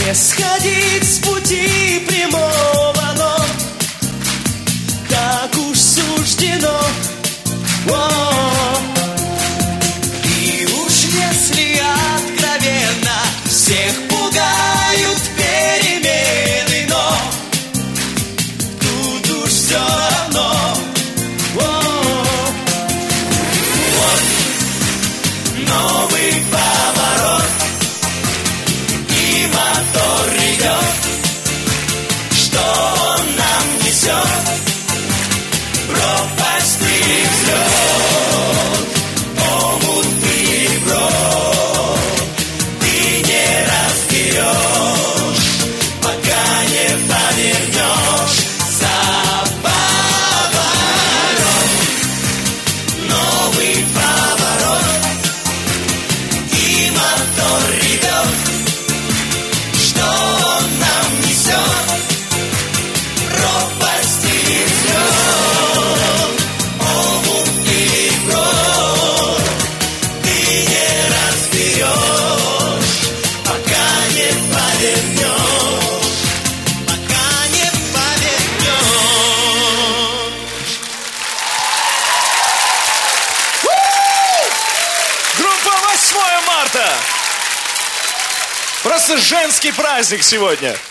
Не сходить с пути прямого, но так уж суждено. И уж если откровенно всех пугают перемены, но тут уж все равно. Вот новый поворот, и мотор идет. Что он нам несет? Пропасть или взлет, омут или брод, ты не разберешь, пока не повернешь за поворот. Новый поворот, и мотор ревет. Что он нам несет? Пропасть или взлет, омут или брод, ты не разберешь, пока не повернешь, пока не повернешь. Группа 8 марта. Просто женский праздник сегодня.